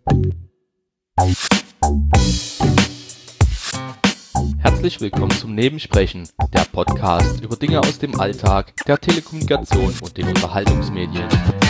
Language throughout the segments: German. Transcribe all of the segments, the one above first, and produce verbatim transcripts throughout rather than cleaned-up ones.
Herzlich willkommen zum Nebensprechen, der Podcast über Dinge aus dem Alltag, der Telekommunikation und den Unterhaltungsmedien.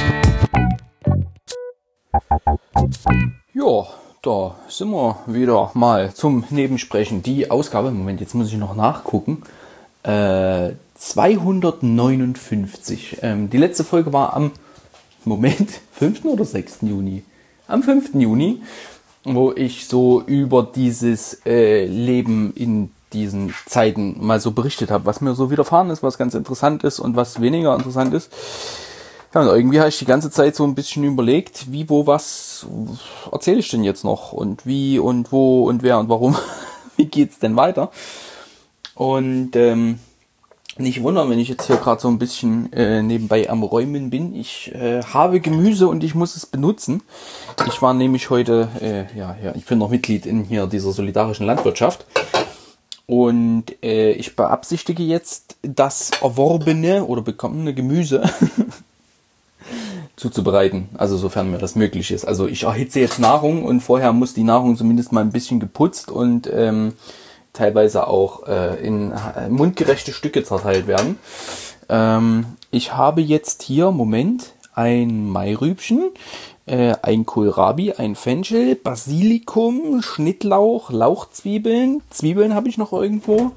Ja, da sind wir wieder mal zum Nebensprechen. Die Ausgabe, Moment, jetzt muss ich noch nachgucken, äh, zweihundertneunundfünfzig. Ähm, die letzte Folge war am, Moment, fünften oder sechsten Juni? Am fünften Juni, wo ich so über dieses äh, Leben in diesen Zeiten mal so berichtet habe, was mir so widerfahren ist, was ganz interessant ist und was weniger interessant ist. Ja, und irgendwie habe ich die ganze Zeit so ein bisschen überlegt, wie, wo, was erzähle ich denn jetzt noch und wie und wo und wer und warum, wie geht's denn weiter? Und ähm, nicht wundern, wenn ich jetzt hier gerade so ein bisschen äh, nebenbei am Räumen bin. Ich äh, habe Gemüse und ich muss es benutzen. Ich war nämlich heute, äh, ja, ja, ich bin noch Mitglied in hier dieser solidarischen Landwirtschaft. Und äh, ich beabsichtige jetzt, das erworbene oder bekommene Gemüse zuzubereiten. Also sofern mir das möglich ist. Also ich erhitze jetzt Nahrung und vorher muss die Nahrung zumindest mal ein bisschen geputzt und ähm, teilweise auch äh, in mundgerechte Stücke zerteilt werden. Ähm, ich habe jetzt hier, Moment, ein Mairübchen, äh, ein Kohlrabi, ein Fenchel, Basilikum, Schnittlauch, Lauchzwiebeln, Zwiebeln habe ich noch irgendwo,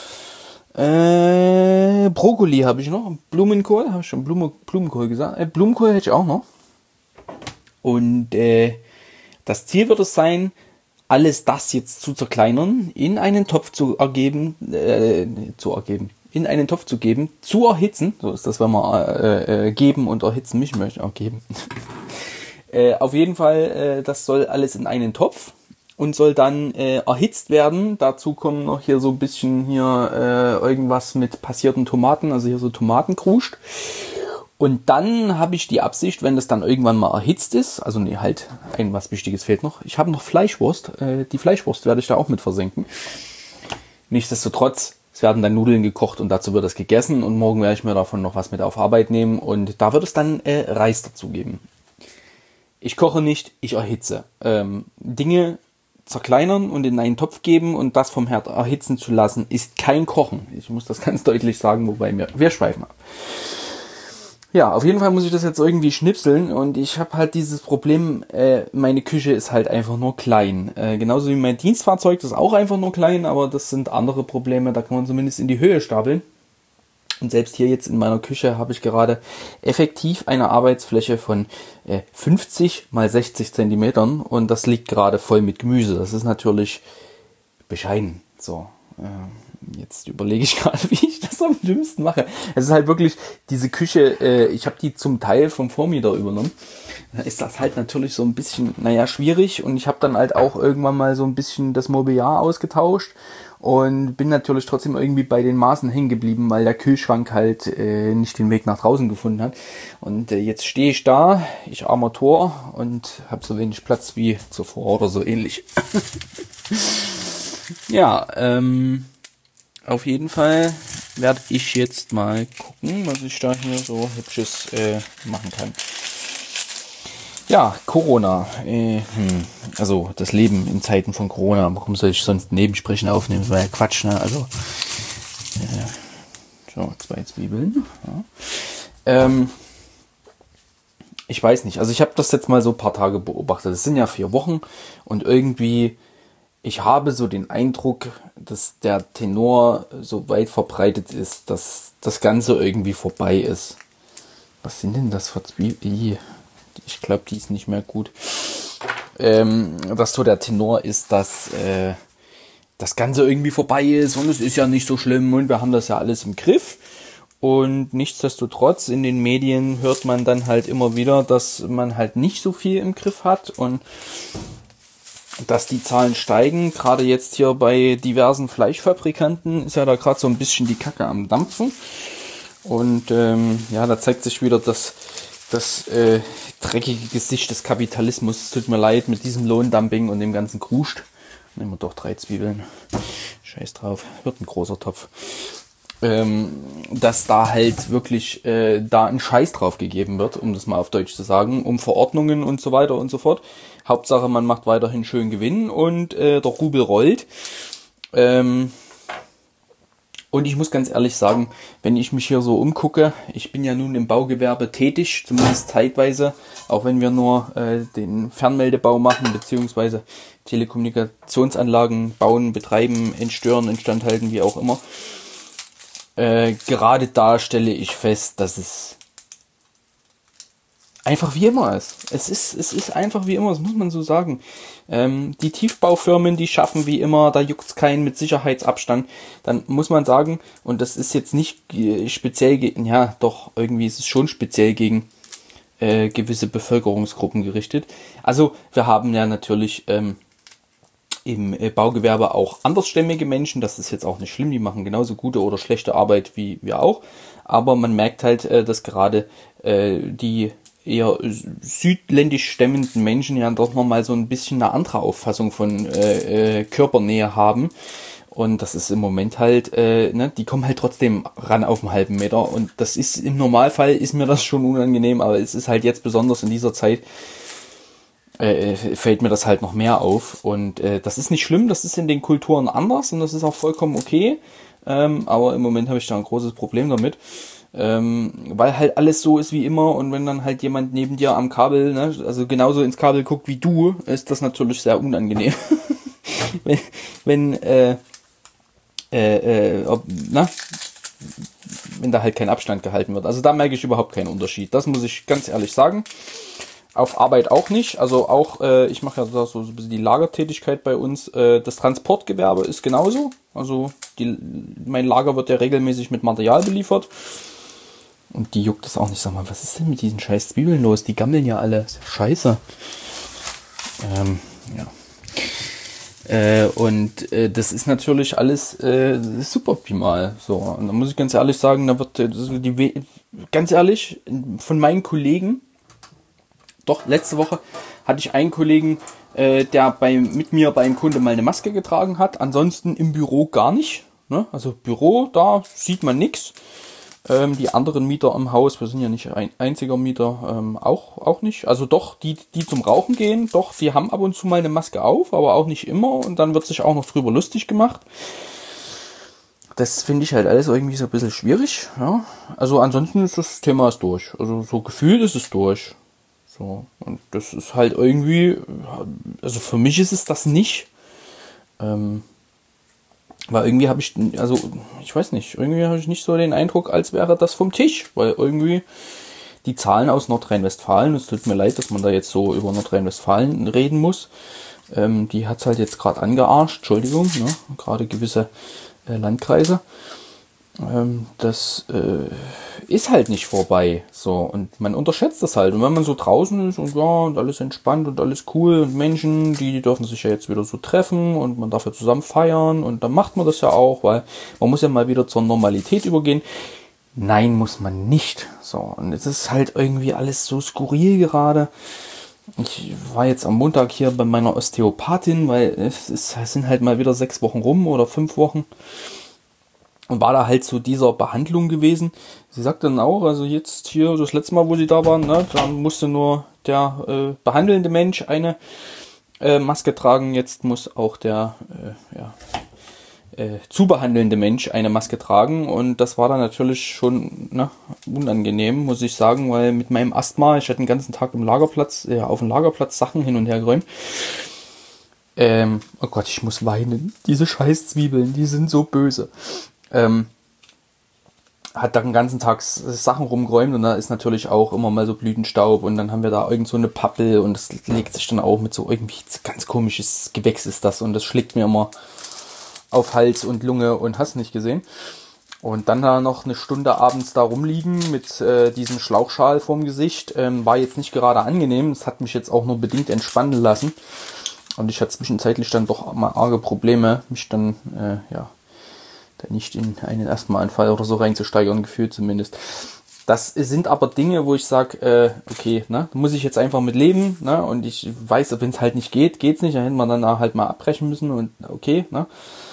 äh, Brokkoli habe ich noch, Blumenkohl, habe ich schon Blume, Blumenkohl gesagt, äh, Blumenkohl hätte ich auch noch. Und äh, das Ziel wird es sein, alles das jetzt zu zerkleinern, in einen Topf zu ergeben, äh, zu ergeben, in einen Topf zu geben, zu erhitzen, so ist das, wenn man äh, äh, geben und erhitzen, mich möchte auch geben. äh, auf jeden Fall, äh, das soll alles in einen Topf und soll dann äh, erhitzt werden. Dazu kommen noch hier so ein bisschen hier äh, irgendwas mit passierten Tomaten, also hier so Tomatenkruscht. Und dann habe ich die Absicht, wenn das dann irgendwann mal erhitzt ist, also nee, halt, ein was Wichtiges fehlt noch. Ich habe noch Fleischwurst, äh, die Fleischwurst werde ich da auch mit versenken. Nichtsdestotrotz, es werden dann Nudeln gekocht und dazu wird es gegessen und morgen werde ich mir davon noch was mit auf Arbeit nehmen und da wird es dann äh, Reis dazu geben. Ich koche nicht, ich erhitze. Ähm, Dinge zerkleinern und in einen Topf geben und das vom Herd erhitzen zu lassen, ist kein Kochen. Ich muss das ganz deutlich sagen, wobei wir, wir schweifen ab. Ja, auf jeden Fall muss ich das jetzt irgendwie schnipseln und ich habe halt dieses Problem, äh, meine Küche ist halt einfach nur klein. Äh, genauso wie mein Dienstfahrzeug, das ist auch einfach nur klein, aber das sind andere Probleme, da kann man zumindest in die Höhe stapeln. Und selbst hier jetzt in meiner Küche habe ich gerade effektiv eine Arbeitsfläche von äh, fünfzig mal sechzig Zentimetern und das liegt gerade voll mit Gemüse. Das ist natürlich bescheiden, so. Äh, Jetzt überlege ich gerade, wie ich das am dümmsten mache. Es ist halt wirklich, diese Küche, äh, ich habe die zum Teil vom Vormieter übernommen. Da ist das halt natürlich so ein bisschen, naja, schwierig. Und ich habe dann halt auch irgendwann mal so ein bisschen das Mobiliar ausgetauscht. Und bin natürlich trotzdem irgendwie bei den Maßen hängen geblieben, weil der Kühlschrank halt äh, nicht den Weg nach draußen gefunden hat. Und äh, jetzt stehe ich da, ich armer Tor, und habe so wenig Platz wie zuvor oder so ähnlich. Ja, ähm... auf jeden Fall werde ich jetzt mal gucken, was ich da hier so Hübsches äh, machen kann. Ja, Corona. Äh, hm, also das Leben in Zeiten von Corona. Warum soll ich sonst Nebensprechen aufnehmen? Das war ja Quatsch, ne? Also, äh, so, zwei Zwiebeln. Ja. Ähm, ich weiß nicht. Also ich habe das jetzt mal so ein paar Tage beobachtet. Es sind ja vier Wochen und irgendwie... ich habe so den Eindruck, dass der Tenor so weit verbreitet ist, dass das Ganze irgendwie vorbei ist. Was sind denn das für Zwiebeln? Ich glaube, die ist nicht mehr gut. Ähm, dass so der Tenor ist, dass äh, das Ganze irgendwie vorbei ist und es ist ja nicht so schlimm und wir haben das ja alles im Griff. Und nichtsdestotrotz in den Medien hört man dann halt immer wieder, dass man halt nicht so viel im Griff hat und dass die Zahlen steigen. Gerade jetzt hier bei diversen Fleischfabrikanten ist ja da gerade so ein bisschen die Kacke am Dampfen. Und ähm, ja, da zeigt sich wieder das, das äh, dreckige Gesicht des Kapitalismus. Es tut mir leid mit diesem Lohndumping und dem ganzen Kruscht. Nehmen wir doch drei Zwiebeln. Scheiß drauf, wird ein großer Topf. ähm, dass da halt wirklich äh, da ein Scheiß drauf gegeben wird, um das mal auf Deutsch zu sagen, um Verordnungen und so weiter und so fort. Hauptsache, man macht weiterhin schön Gewinn und äh, der Rubel rollt. Ähm, und ich muss ganz ehrlich sagen, wenn ich mich hier so umgucke, ich bin ja nun im Baugewerbe tätig, zumindest zeitweise, auch wenn wir nur äh, den Fernmeldebau machen, beziehungsweise Telekommunikationsanlagen bauen, betreiben, entstören, instandhalten, wie auch immer. Äh, gerade da stelle ich fest, dass es einfach wie immer ist. Es ist, es ist einfach wie immer, das muss man so sagen. Ähm, die Tiefbaufirmen, die schaffen wie immer, da juckt's keinen mit Sicherheitsabstand. Dann muss man sagen, und das ist jetzt nicht äh, speziell gegen, ja doch, irgendwie ist es schon speziell gegen äh, gewisse Bevölkerungsgruppen gerichtet. Also wir haben ja natürlich ähm, im äh, Baugewerbe auch andersstämmige Menschen, das ist jetzt auch nicht schlimm, die machen genauso gute oder schlechte Arbeit wie wir auch. Aber man merkt halt, äh, dass gerade äh, die eher südländisch stemmenden Menschen ja doch nochmal so ein bisschen eine andere Auffassung von äh, äh, Körpernähe haben. Und das ist im Moment halt, äh, ne, die kommen halt trotzdem ran auf einen halben Meter. Und das ist im Normalfall, ist mir das schon unangenehm, aber es ist halt jetzt besonders in dieser Zeit, äh, fällt mir das halt noch mehr auf. Und äh, das ist nicht schlimm, das ist in den Kulturen anders und das ist auch vollkommen okay. Ähm, aber im Moment habe ich da ein großes Problem damit. Ähm, weil halt alles so ist wie immer und wenn dann halt jemand neben dir am Kabel, ne, also genauso ins Kabel guckt wie du, ist das natürlich sehr unangenehm. wenn, wenn, äh, äh, äh, ob, na, wenn da halt kein Abstand gehalten wird. Also da merke ich überhaupt keinen Unterschied. Das muss ich ganz ehrlich sagen. Auf Arbeit auch nicht. Also auch, äh, ich mache ja da so ein bisschen die Lagertätigkeit bei uns. Äh, das Transportgewerbe ist genauso. Also die, mein Lager wird ja regelmäßig mit Material beliefert. Und die juckt es auch nicht. Sag mal, was ist denn mit diesen scheiß Zwiebeln los? Die gammeln ja alle. Ist ja scheiße. Ähm, ja. Äh, und äh, das ist natürlich alles äh, super optimal. So, und da muss ich ganz ehrlich sagen, da wird äh, die We- ganz ehrlich, von meinen Kollegen, doch, letzte Woche hatte ich einen Kollegen, äh, der bei, mit mir beim Kunde mal eine Maske getragen hat. Ansonsten im Büro gar nicht. Ne? Also Büro, da sieht man nichts. Ähm, die anderen Mieter im Haus, wir sind ja nicht ein einziger Mieter, ähm, auch, auch nicht. Also doch, die, die zum Rauchen gehen, doch, die haben ab und zu mal eine Maske auf, aber auch nicht immer. Und dann wird sich auch noch drüber lustig gemacht. Das finde ich halt alles irgendwie so ein bisschen schwierig. Ja? Also ansonsten ist das Thema ist durch. Also so gefühlt ist es durch. So, und das ist halt irgendwie, also für mich ist es das nicht. Ähm, weil irgendwie habe ich, also ich weiß nicht, irgendwie habe ich nicht so den Eindruck, als wäre das vom Tisch. Weil irgendwie die Zahlen aus Nordrhein-Westfalen, es tut mir leid, dass man da jetzt so über Nordrhein-Westfalen reden muss, ähm, die hat es halt jetzt gerade angearscht, Entschuldigung, ne? Gerade gewisse äh, Landkreise. Ähm, das äh, ist halt nicht vorbei, so, und man unterschätzt das halt, und wenn man so draußen ist und ja, und alles entspannt und alles cool und Menschen, die, die dürfen sich ja jetzt wieder so treffen und man darf ja zusammen feiern und dann macht man das ja auch, weil man muss ja mal wieder zur Normalität übergehen. Nein, muss man nicht, so, und es ist halt irgendwie alles so skurril gerade. Ich war jetzt am Montag hier bei meiner Osteopathin, weil es, ist, es sind halt mal wieder sechs Wochen rum oder fünf Wochen. Und war da halt zu dieser Behandlung gewesen. Sie sagte dann auch, also jetzt hier, das letzte Mal, wo sie da waren, ne, da musste nur der äh, behandelnde Mensch eine äh, Maske tragen. Jetzt muss auch der äh, ja, äh, zu behandelnde Mensch eine Maske tragen. Und das war dann natürlich schon ne, unangenehm, muss ich sagen, weil mit meinem Asthma, ich hatte den ganzen Tag im Lagerplatz, äh, auf dem Lagerplatz Sachen hin und her geräumt. Ähm, oh Gott, ich muss weinen. Diese scheiß Zwiebeln, die sind so böse. Ähm, hat da den ganzen Tag Sachen rumgeräumt und da ist natürlich auch immer mal so Blütenstaub und dann haben wir da irgend so eine Pappel und das legt sich dann auch mit so irgendwie ganz komisches Gewächs ist das und das schlägt mir immer auf Hals und Lunge und hast nicht gesehen. Und dann da noch eine Stunde abends da rumliegen mit äh, diesem Schlauchschal vorm Gesicht, ähm, war jetzt nicht gerade angenehm. Es hat mich jetzt auch nur bedingt entspannen lassen und ich hatte zwischenzeitlich dann doch mal arge Probleme, mich dann, äh, ja, nicht in einen Asthmaanfall oder so reinzusteigern, gefühlt zumindest. Das sind aber Dinge, wo ich sage, äh, okay, ne, da muss ich jetzt einfach mit leben, ne, und ich weiß, wenn es halt nicht geht, geht's nicht, dann hätten wir dann halt mal abbrechen müssen und okay, ne.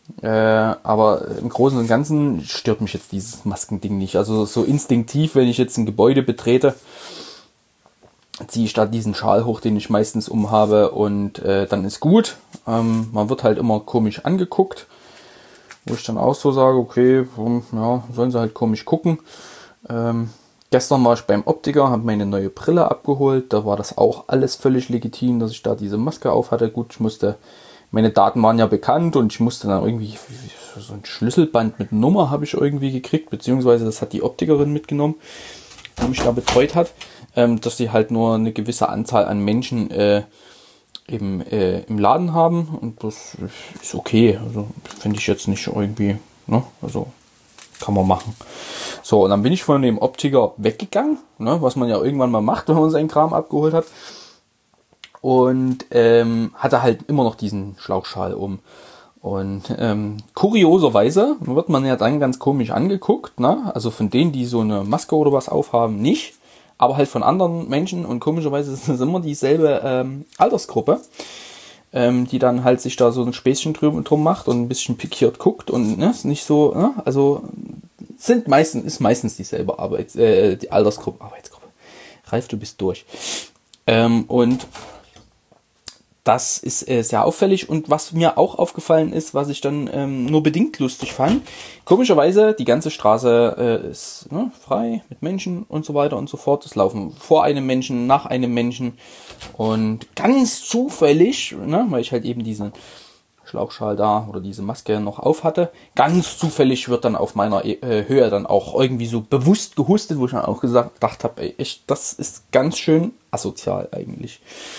Äh, aber im Großen und Ganzen stört mich jetzt dieses Maskending nicht. Also so instinktiv, wenn ich jetzt ein Gebäude betrete, ziehe ich da diesen Schal hoch, den ich meistens umhabe, und äh, dann ist gut. Ähm, man wird halt immer komisch angeguckt, wo ich dann auch so sage, okay, ja, sollen sie halt komisch gucken. Ähm, gestern war ich beim Optiker, habe meine neue Brille abgeholt, da war das auch alles völlig legitim, dass ich da diese Maske auf hatte. Gut, ich musste, meine Daten waren ja bekannt und ich musste dann irgendwie, so ein Schlüsselband mit Nummer habe ich irgendwie gekriegt, beziehungsweise das hat die Optikerin mitgenommen, die mich da betreut hat. Ähm, dass sie halt nur eine gewisse Anzahl an Menschen äh, im, äh, im Laden haben, und das ist okay. Also finde ich jetzt nicht irgendwie, ne? Also kann man machen. So, und dann bin ich von dem Optiker weggegangen, ne? Was man ja irgendwann mal macht, wenn man seinen Kram abgeholt hat, und ähm, hatte halt immer noch diesen Schlauchschal um. Und ähm, kurioserweise wird man ja dann ganz komisch angeguckt, ne? Also von denen, die so eine Maske oder was aufhaben, nicht. Aber halt von anderen Menschen, und komischerweise ist es immer dieselbe ähm, Altersgruppe, ähm, die dann halt sich da so ein Späßchen drüber drum macht und ein bisschen pikiert guckt und ne, ist nicht so, ne? Also sind meistens, ist meistens dieselbe Arbeits, äh, die Altersgruppe, Arbeitsgruppe. Ralf, du bist durch. Ähm, und das ist äh, sehr auffällig, und was mir auch aufgefallen ist, was ich dann ähm, nur bedingt lustig fand, komischerweise, die ganze Straße äh, ist ne, frei mit Menschen und so weiter und so fort. Es laufen vor einem Menschen, nach einem Menschen, und ganz zufällig, ne, weil ich halt eben diesen Schlauchschal da oder diese Maske noch auf hatte, ganz zufällig wird dann auf meiner äh, Höhe dann auch irgendwie so bewusst gehustet, wo ich dann auch gesagt, gedacht habe, ey, echt, das ist ganz schön asozial eigentlich.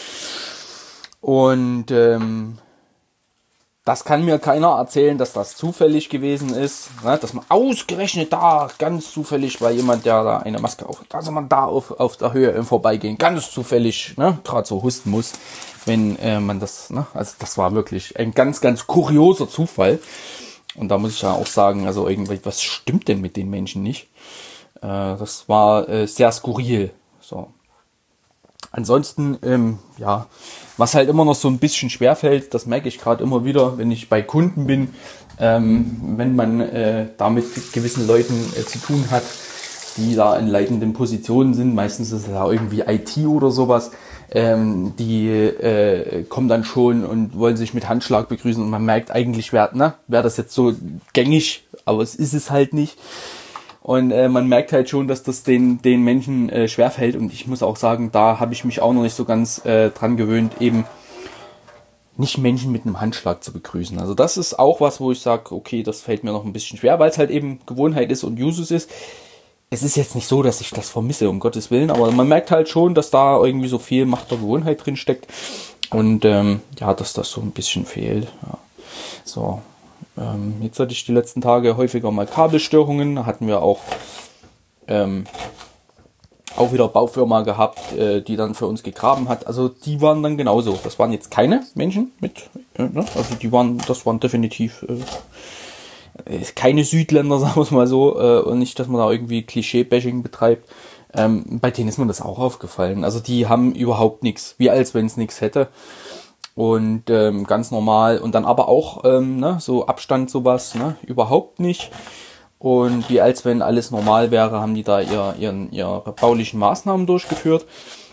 Und ähm, das kann mir keiner erzählen, dass das zufällig gewesen ist, ne? Dass man ausgerechnet da ganz zufällig, weil jemand, der da eine Maske auf hat, dass man da auf, auf der Höhe im Vorbeigehen ganz zufällig, ne, gerade so husten muss, wenn äh, man das, ne, also das war wirklich ein ganz, ganz kurioser Zufall. Und da muss ich ja auch sagen, also irgendwie, was stimmt denn mit den Menschen nicht? Äh, das war äh, sehr skurril, so. Ansonsten, ähm, ja, was halt immer noch so ein bisschen schwerfällt, das merke ich gerade immer wieder, wenn ich bei Kunden bin, ähm, wenn man äh, da mit gewissen Leuten äh, zu tun hat, die da in leitenden Positionen sind, meistens ist es ja irgendwie I T oder sowas, ähm, die äh, kommen dann schon und wollen sich mit Handschlag begrüßen, und man merkt eigentlich, wäre ne, wär das jetzt so gängig, aber es ist es halt nicht. Und äh, man merkt halt schon, dass das den, den Menschen äh, schwerfällt. Und ich muss auch sagen, da habe ich mich auch noch nicht so ganz äh, dran gewöhnt, eben nicht Menschen mit einem Handschlag zu begrüßen. Also das ist auch was, wo ich sage, okay, das fällt mir noch ein bisschen schwer, weil es halt eben Gewohnheit ist und Usus ist. Es ist jetzt nicht so, dass ich das vermisse, um Gottes Willen, aber man merkt halt schon, dass da irgendwie so viel Macht der Gewohnheit drin steckt. Und ähm, ja, dass das so ein bisschen fehlt. Ja. So. Ähm, jetzt hatte ich die letzten Tage häufiger mal Kabelstörungen. Da hatten wir auch ähm, auch wieder Baufirma gehabt, äh, die dann für uns gegraben hat. Also die waren dann genauso. Das waren jetzt keine Menschen mit, äh, ne? Also die waren, das waren definitiv äh, keine Südländer, sagen wir es mal so. Äh, und nicht, dass man da irgendwie Klischee-Bashing betreibt. Ähm, bei denen ist mir das auch aufgefallen. Also die haben überhaupt nichts, wie als wenn es nichts hätte. Und ähm, ganz normal, und dann aber auch ähm, ne, so Abstand, sowas, ne, überhaupt nicht. Und wie als wenn alles normal wäre, haben die da ihr, ihren, ihre baulichen Maßnahmen durchgeführt.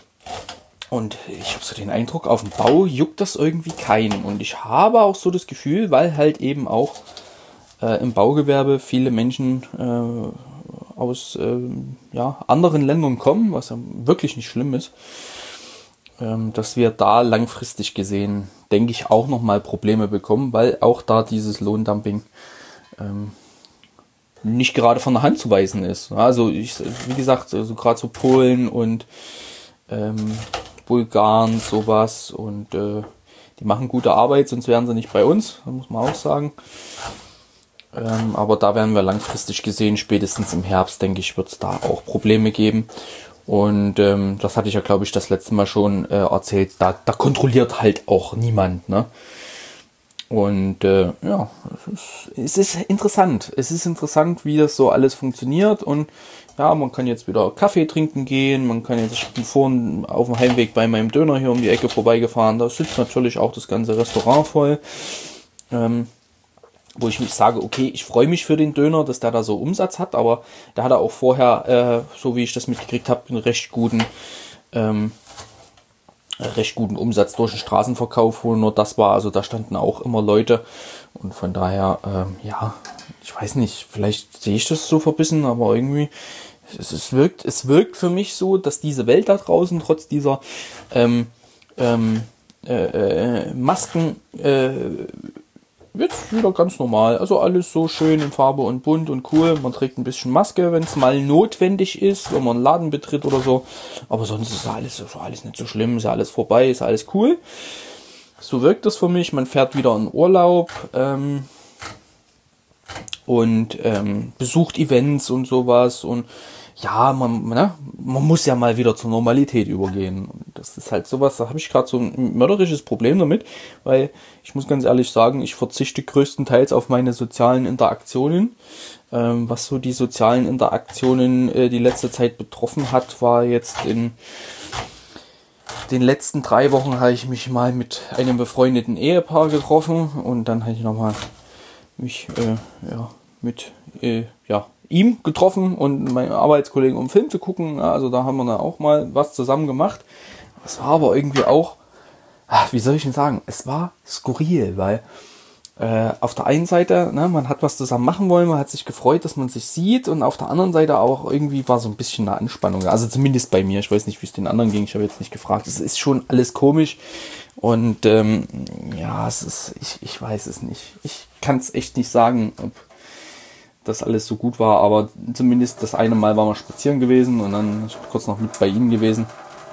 Und ich habe so den Eindruck, auf dem Bau juckt das irgendwie keinen. Und ich habe auch so das Gefühl, weil halt eben auch äh, im Baugewerbe viele Menschen äh, aus äh, ja, anderen Ländern kommen, was ja wirklich nicht schlimm ist, dass wir da langfristig gesehen, denke ich, auch nochmal Probleme bekommen, weil auch da dieses Lohndumping ähm, nicht gerade von der Hand zu weisen ist. Also ich, wie gesagt, also gerade so Polen und ähm, Bulgaren, sowas, und äh, die machen gute Arbeit, sonst wären sie nicht bei uns, muss man auch sagen. Ähm, aber da werden wir langfristig gesehen, spätestens im Herbst, denke ich, wird es da auch Probleme geben. Und ähm, das hatte ich ja, glaube ich, das letzte Mal schon äh, erzählt. Da, da kontrolliert halt auch niemand, ne? Und äh, ja, es ist, es ist interessant. Es ist interessant, wie das so alles funktioniert. Und ja, man kann jetzt wieder Kaffee trinken gehen. Man kann jetzt, ich bin vorhin auf dem Heimweg bei meinem Döner hier um die Ecke vorbeigefahren. Da sitzt natürlich auch das ganze Restaurant voll. Ähm, wo ich nicht sage, okay, ich freue mich für den Döner, dass der da so Umsatz hat, aber da hat er auch vorher, äh, so wie ich das mitgekriegt habe, einen recht guten, ähm, recht guten Umsatz durch den Straßenverkauf, wo nur das war. Also da standen auch immer Leute und von daher, ähm, ja, ich weiß nicht, vielleicht sehe ich das so verbissen, aber irgendwie, es, es wirkt, es wirkt für mich so, dass diese Welt da draußen trotz dieser ähm, ähm, äh, äh, Masken äh, wird wieder ganz normal. Also alles so schön in Farbe und bunt und cool. Man trägt ein bisschen Maske, wenn es mal notwendig ist, wenn man einen Laden betritt oder so. Aber sonst ist alles, ist alles nicht so schlimm, ist alles vorbei, ist alles cool. So wirkt das für mich. Man fährt wieder in Urlaub ähm, und ähm, besucht Events und sowas. Und ja, man, ne, man muss ja mal wieder zur Normalität übergehen. Und das ist halt sowas, da habe ich gerade so ein mörderisches Problem damit, weil ich muss ganz ehrlich sagen, ich verzichte größtenteils auf meine sozialen Interaktionen. Ähm, was so die sozialen Interaktionen äh, die letzte Zeit betroffen hat, war jetzt in den letzten drei Wochen habe ich mich mal mit einem befreundeten Ehepaar getroffen und dann habe ich nochmal mich äh, ja, mit äh, ja, ihm getroffen und meinen Arbeitskollegen, um Film zu gucken. Also da haben wir dann auch mal was zusammen gemacht. Es war aber irgendwie auch, ach, wie soll ich denn sagen, es war skurril, weil äh, auf der einen Seite, ne, man hat was zusammen machen wollen, man hat sich gefreut, dass man sich sieht und auf der anderen Seite auch irgendwie war so ein bisschen eine Anspannung. Also zumindest bei mir, ich weiß nicht, wie es den anderen ging, ich habe jetzt nicht gefragt. Es ist schon alles komisch und ähm, ja, es ist, ich, ich weiß es nicht. Ich kann es echt nicht sagen, ob das alles so gut war, aber zumindest das eine Mal waren wir spazieren gewesen und dann kurz noch mit bei ihnen gewesen.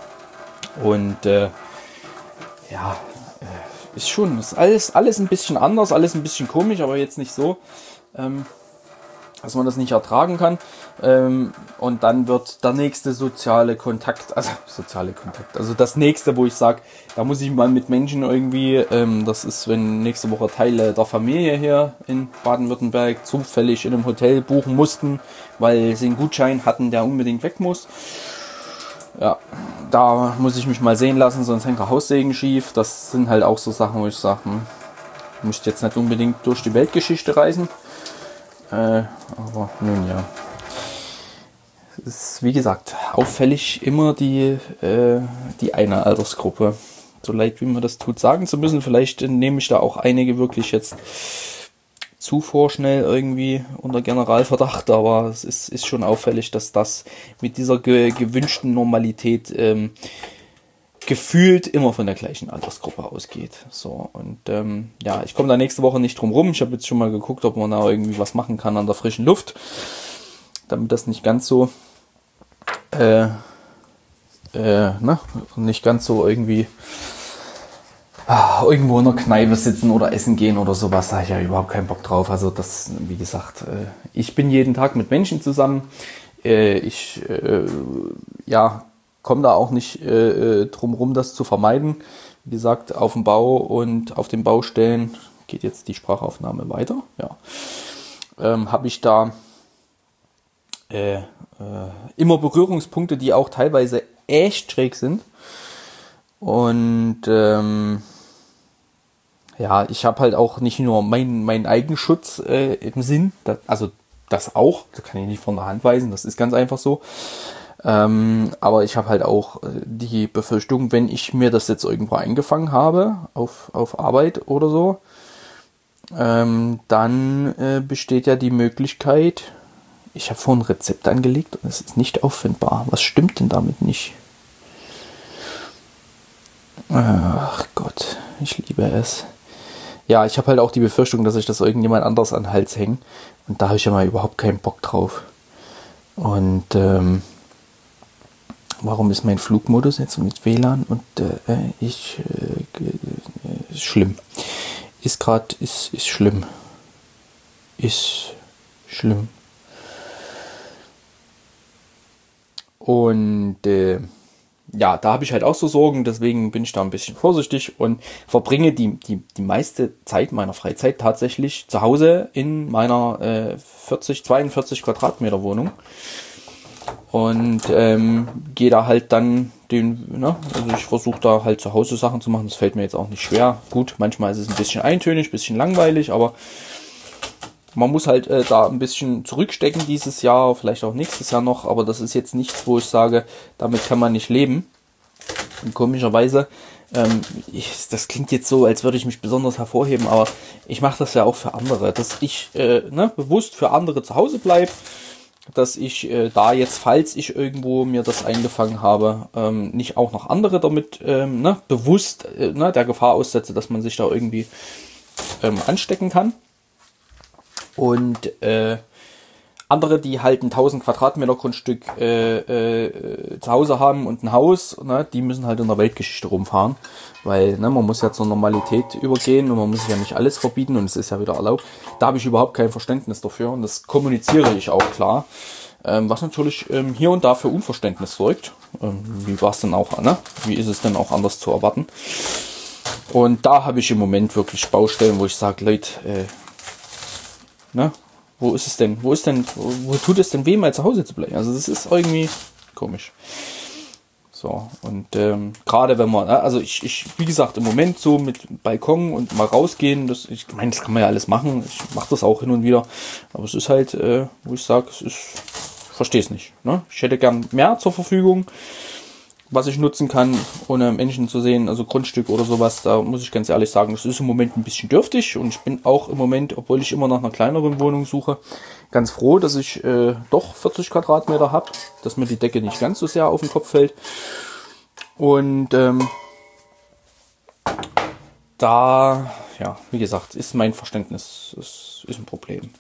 Und äh, ja, äh, ist schon, ist alles, alles ein bisschen anders, alles ein bisschen komisch, aber jetzt nicht so, ähm, dass man das nicht ertragen kann. Ähm, und dann wird der nächste soziale Kontakt, also soziale Kontakt, also das nächste, wo ich sage, da muss ich mal mit Menschen irgendwie, ähm, das ist, wenn nächste Woche Teile der Familie hier in Baden-Württemberg zufällig in einem Hotel buchen mussten, weil sie einen Gutschein hatten, der unbedingt weg muss. Ja, da muss ich mich mal sehen lassen, sonst hängt der Haussegen schief. Das sind halt auch so Sachen, wo ich sage, hm, ich muss jetzt nicht unbedingt durch die Weltgeschichte reisen. Äh, aber nun ja. Es ist, wie gesagt, auffällig immer die, äh, die eine Altersgruppe. So leid, wie man das tut, sagen zu müssen. Vielleicht nehme ich da auch einige wirklich jetzt zu vorschnell irgendwie unter Generalverdacht, aber es ist, ist schon auffällig, dass das mit dieser ge gewünschten Normalität ähm, gefühlt immer von der gleichen Altersgruppe ausgeht. So, und ähm, ja, ich komme da nächste Woche nicht drum rum. Ich habe jetzt schon mal geguckt, ob man da irgendwie was machen kann an der frischen Luft, damit das nicht ganz so äh, äh, ne, nicht ganz so irgendwie ah, irgendwo in der Kneipe sitzen oder essen gehen oder sowas, da habe ich ja überhaupt keinen Bock drauf. Also das, wie gesagt, äh, ich bin jeden Tag mit Menschen zusammen. Äh, ich äh, ja, komme da auch nicht äh, drum rum, das zu vermeiden. Wie gesagt, auf dem Bau und auf den Baustellen geht jetzt die Sprachaufnahme weiter. Ja, ähm, habe ich da äh, äh, immer Berührungspunkte, die auch teilweise echt schräg sind. Und ähm, ja, ich habe halt auch nicht nur meinen mein Eigenschutz äh, im Sinn, das, also das auch, das kann ich nicht von der Hand weisen, das ist ganz einfach so. Ähm, aber ich habe halt auch die Befürchtung, wenn ich mir das jetzt irgendwo eingefangen habe, auf, auf Arbeit oder so, ähm, dann äh, besteht ja die Möglichkeit, ich habe vorhin ein Rezept angelegt und es ist nicht auffindbar. Was stimmt denn damit nicht? Ach Gott, ich liebe es. Ja, ich habe halt auch die Befürchtung, dass ich das irgendjemand anders an den Hals hänge. Und da habe ich ja mal überhaupt keinen Bock drauf. Und ähm, warum ist mein Flugmodus jetzt mit W L A N und äh, ich äh, äh, schlimm. Ist gerade, ist, ist schlimm. Ist schlimm. Und äh, ja, da habe ich halt auch so Sorgen, deswegen bin ich da ein bisschen vorsichtig und verbringe die, die, die meiste Zeit meiner Freizeit tatsächlich zu Hause in meiner äh, vierzig, zweiundvierzig Quadratmeter Wohnung. Und ähm, gehe da halt dann den, ne, also ich versuche da halt zu Hause Sachen zu machen, das fällt mir jetzt auch nicht schwer. Gut, manchmal ist es ein bisschen eintönig, ein bisschen langweilig, aber man muss halt äh, da ein bisschen zurückstecken dieses Jahr, vielleicht auch nächstes Jahr noch, aber das ist jetzt nichts, wo ich sage, damit kann man nicht leben. Und komischerweise, ähm, ich, das klingt jetzt so, als würde ich mich besonders hervorheben, aber ich mache das ja auch für andere, dass ich äh, ne, bewusst für andere zu Hause bleibe, dass ich äh, da jetzt, falls ich irgendwo mir das eingefangen habe, ähm, nicht auch noch andere damit ähm, ne, bewusst äh, ne, der Gefahr aussetze, dass man sich da irgendwie ähm, anstecken kann. Und äh, andere, die halt ein tausend Quadratmeter Grundstück äh, äh, zu Hause haben und ein Haus, ne, die müssen halt in der Weltgeschichte rumfahren, weil ne, man muss ja zur Normalität übergehen und man muss sich ja nicht alles verbieten und es ist ja wieder erlaubt. Da habe ich überhaupt kein Verständnis dafür und das kommuniziere ich auch klar, ähm, was natürlich ähm, hier und da für Unverständnis sorgt. Ähm, wie war es denn auch, ne? Wie ist es denn auch anders zu erwarten? Und da habe ich im Moment wirklich Baustellen, wo ich sage, Leute, äh, ne? Wo ist es denn? Wo ist denn, wo, wo tut es denn weh, mal zu Hause zu bleiben? Also das ist irgendwie komisch. So, und ähm, gerade wenn man, also ich, ich, wie gesagt, im Moment so mit Balkon und mal rausgehen, das, ich meine, das kann man ja alles machen. Ich mache das auch hin und wieder. Aber es ist halt, äh, wo ich sage, es ist, ich verstehe es nicht. Ne? Ich hätte gern mehr zur Verfügung, was ich nutzen kann, ohne Menschen zu sehen, also Grundstück oder sowas, da muss ich ganz ehrlich sagen, das ist im Moment ein bisschen dürftig und ich bin auch im Moment, obwohl ich immer nach einer kleineren Wohnung suche, ganz froh, dass ich äh, doch vierzig Quadratmeter habe, dass mir die Decke nicht ganz so sehr auf den Kopf fällt. Und ähm, da, ja, wie gesagt, ist mein Verständnis, ist, ist ein Problem.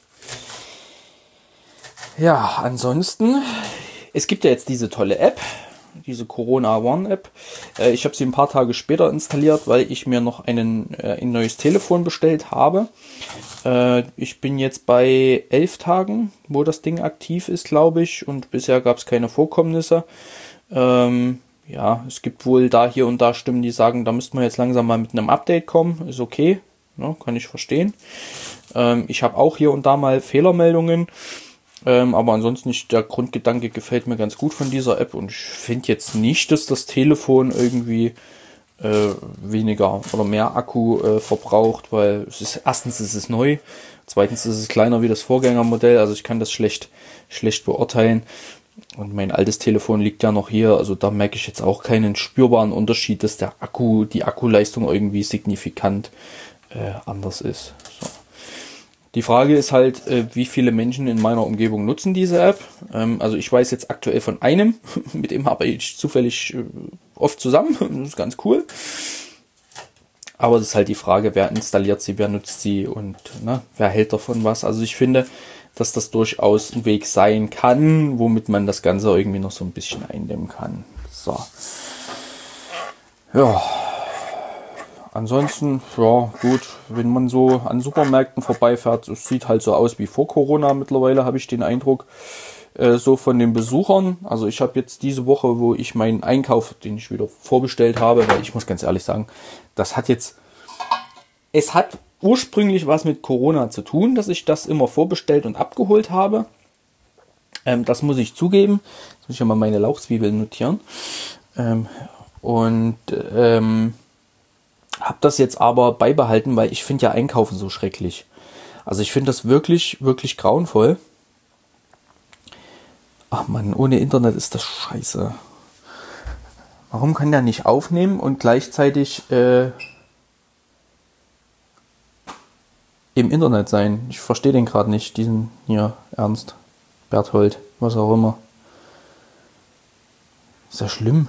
Ja, ansonsten, es gibt ja jetzt diese tolle App, diese Corona One App. Äh, ich habe sie ein paar Tage später installiert, weil ich mir noch einen, äh, ein neues Telefon bestellt habe. Äh, ich bin jetzt bei elf Tagen, wo das Ding aktiv ist, glaube ich. Und bisher gab es keine Vorkommnisse. Ähm, ja, es gibt wohl da hier und da Stimmen, die sagen, da müsste man jetzt langsam mal mit einem Update kommen. Ist okay, ne, kann ich verstehen. Ähm, ich habe auch hier und da mal Fehlermeldungen. Ähm, aber ansonsten nicht, der Grundgedanke gefällt mir ganz gut von dieser App und ich finde jetzt nicht, dass das Telefon irgendwie äh, weniger oder mehr Akku äh, verbraucht, weil es ist, erstens ist es neu, zweitens ist es kleiner wie das Vorgängermodell, also ich kann das schlecht, schlecht beurteilen und mein altes Telefon liegt ja noch hier, also da merke ich jetzt auch keinen spürbaren Unterschied, dass der Akku, die Akkuleistung irgendwie signifikant äh, anders ist. So. Die Frage ist halt, wie viele Menschen in meiner Umgebung nutzen diese App. Also ich weiß jetzt aktuell von einem, mit dem habe ich zufällig oft zusammen. Das ist ganz cool. Aber es ist halt die Frage, wer installiert sie, wer nutzt sie und ne, wer hält davon was. Also ich finde, dass das durchaus ein Weg sein kann, womit man das Ganze irgendwie noch so ein bisschen eindämmen kann. So. Ja. Ansonsten, ja gut, wenn man so an Supermärkten vorbeifährt, es sieht halt so aus wie vor Corona mittlerweile, habe ich den Eindruck, äh, so von den Besuchern. Also ich habe jetzt diese Woche, wo ich meinen Einkauf, den ich wieder vorbestellt habe, weil ich muss ganz ehrlich sagen, das hat jetzt, es hat ursprünglich was mit Corona zu tun, dass ich das immer vorbestellt und abgeholt habe. Ähm, das muss ich zugeben. Jetzt muss ich ja mal meine Lauchzwiebeln notieren. Ähm, und ähm, habe das jetzt aber beibehalten, weil ich finde ja Einkaufen so schrecklich. Also ich finde das wirklich, wirklich grauenvoll. Ach man, ohne Internet ist das scheiße. Warum kann der nicht aufnehmen und gleichzeitig äh, im Internet sein? Ich verstehe den gerade nicht, diesen hier, Ernst, Berthold, was auch immer. Ist ja schlimm.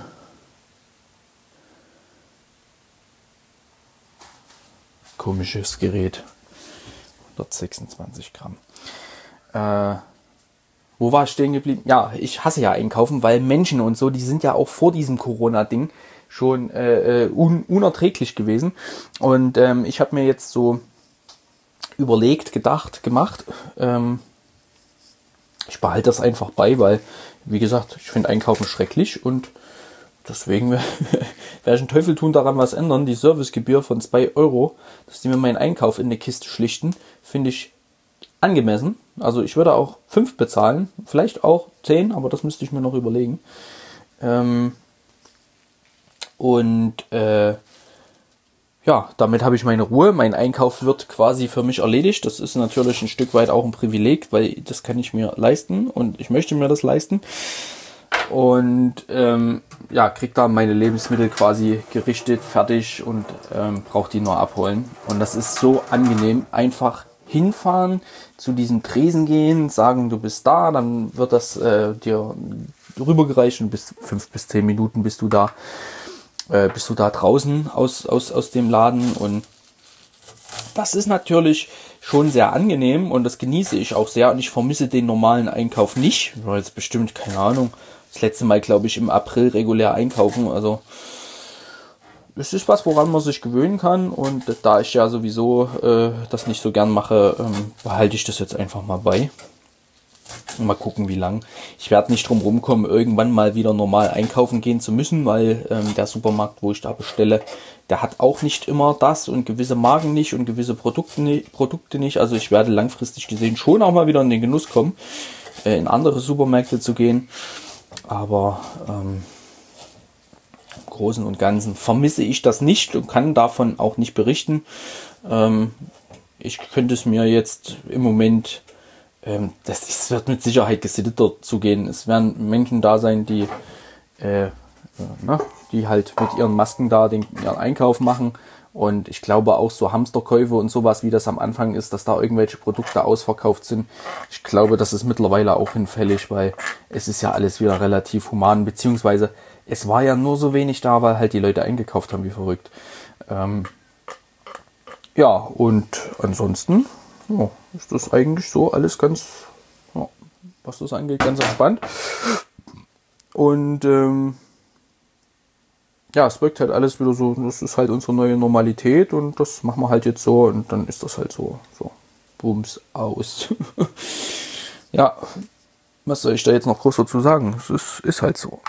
Komisches Gerät. hundertsechsundzwanzig Gramm. Äh, wo war ich stehen geblieben? Ja, ich hasse ja Einkaufen, weil Menschen und so, die sind ja auch vor diesem Corona-Ding schon äh, un- unerträglich gewesen. Und ähm, ich habe mir jetzt so überlegt, gedacht, gemacht, ähm, ich behalte das einfach bei, weil, wie gesagt, ich finde Einkaufen schrecklich und deswegen werde ich einen Teufel tun, daran was ändern. Die Servicegebühr von zwei Euro, dass die mir meinen Einkauf in eine Kiste schlichten, finde ich angemessen. Also ich würde auch fünf bezahlen, vielleicht auch zehn, aber das müsste ich mir noch überlegen. Ähm und äh, Ja, damit habe ich meine Ruhe. Mein Einkauf wird quasi für mich erledigt. Das ist natürlich ein Stück weit auch ein Privileg, weil das kann ich mir leisten und ich möchte mir das leisten. Und ähm, ja, krieg da meine Lebensmittel quasi gerichtet, fertig und ähm, brauche die nur abholen. Und das ist so angenehm. Einfach hinfahren, zu diesem Tresen gehen, sagen, du bist da, dann wird das äh, dir rübergereicht und bis fünf bis zehn Minuten bist du da. Bist du da draußen aus, aus, aus dem Laden, und das ist natürlich schon sehr angenehm und das genieße ich auch sehr und ich vermisse den normalen Einkauf nicht. Ich war jetzt bestimmt, keine Ahnung, das letzte Mal, glaube ich, im April regulär einkaufen, also es ist was, woran man sich gewöhnen kann, und da ich ja sowieso äh, das nicht so gern mache, ähm, behalte ich das jetzt einfach mal bei. Mal gucken, wie lang. Ich werde nicht drum rumkommen, irgendwann mal wieder normal einkaufen gehen zu müssen, weil ähm, der Supermarkt, wo ich da bestelle, der hat auch nicht immer das und gewisse Marken nicht und gewisse Produkte, ne- Produkte nicht. Also ich werde langfristig gesehen schon auch mal wieder in den Genuss kommen, äh, in andere Supermärkte zu gehen. Aber ähm, im Großen und Ganzen vermisse ich das nicht und kann davon auch nicht berichten. Ähm, ich könnte es mir jetzt im Moment... Ähm, das ist, wird mit Sicherheit gesitteter zugehen. Es werden Menschen da sein, die, äh, äh, ne, die halt mit ihren Masken da den, ihren Einkauf machen. Und ich glaube auch so Hamsterkäufe und sowas, wie das am Anfang ist, dass da irgendwelche Produkte ausverkauft sind. Ich glaube, das ist mittlerweile auch hinfällig, weil es ist ja alles wieder relativ human. Beziehungsweise es war ja nur so wenig da, weil halt die Leute eingekauft haben wie verrückt. Ähm, ja, und ansonsten... Ja, ist das eigentlich so alles ganz, ja, was das angeht, ganz entspannt. Und ähm, ja, es wirkt halt alles wieder so, das ist halt unsere neue Normalität und das machen wir halt jetzt so und dann ist das halt so, so, bums, aus. Ja, was soll ich da jetzt noch groß dazu sagen? Es ist, ist halt so.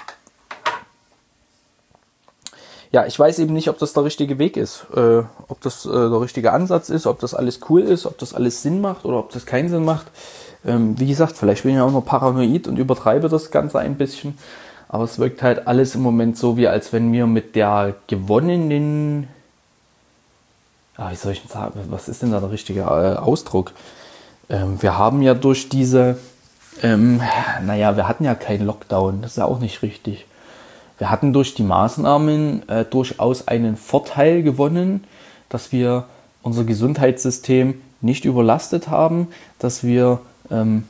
Ja, ich weiß eben nicht, ob das der richtige Weg ist, äh, ob das äh, der richtige Ansatz ist, ob das alles cool ist, ob das alles Sinn macht oder ob das keinen Sinn macht. Ähm, wie gesagt, vielleicht bin ich auch nur paranoid und übertreibe das Ganze ein bisschen, aber es wirkt halt alles im Moment so, wie als wenn wir mit der gewonnenen, ah, wie soll ich denn sagen, was ist denn da der richtige äh, Ausdruck? Ähm, wir haben ja durch diese, ähm, naja, wir hatten ja keinen Lockdown, das ist ja auch nicht richtig. Wir hatten durch die Maßnahmen äh, durchaus einen Vorteil gewonnen, dass wir unser Gesundheitssystem nicht überlastet haben, dass wir, ähm,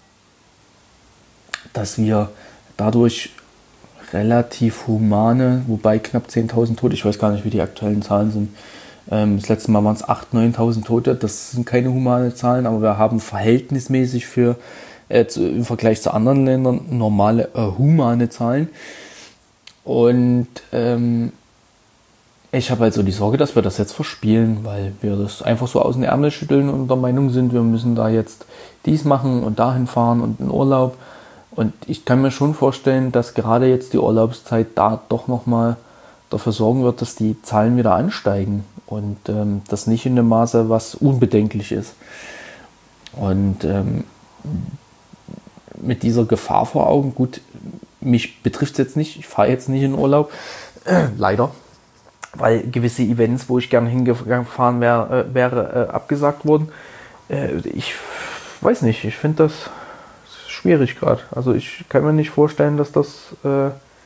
dass wir dadurch relativ humane, wobei knapp zehntausend Tote, ich weiß gar nicht, wie die aktuellen Zahlen sind, ähm, das letzte Mal waren es achttausend, neuntausend Tote, das sind keine humane Zahlen, aber wir haben verhältnismäßig für äh, zu, im Vergleich zu anderen Ländern normale, äh, humane Zahlen. Und ähm, ich habe halt so die Sorge, dass wir das jetzt verspielen, weil wir das einfach so aus den Ärmel schütteln und der Meinung sind, wir müssen da jetzt dies machen und dahin fahren und in Urlaub. Und ich kann mir schon vorstellen, dass gerade jetzt die Urlaubszeit da doch nochmal dafür sorgen wird, dass die Zahlen wieder ansteigen und ähm, das nicht in dem Maße, was unbedenklich ist. Und ähm, mit dieser Gefahr vor Augen, gut, mich betrifft es jetzt nicht, ich fahre jetzt nicht in Urlaub, äh, leider, weil gewisse Events, wo ich gerne hingefahren wär, äh, wäre, äh, abgesagt wurden. Äh, ich weiß nicht, ich finde das schwierig gerade. Also ich kann mir nicht vorstellen, dass das äh,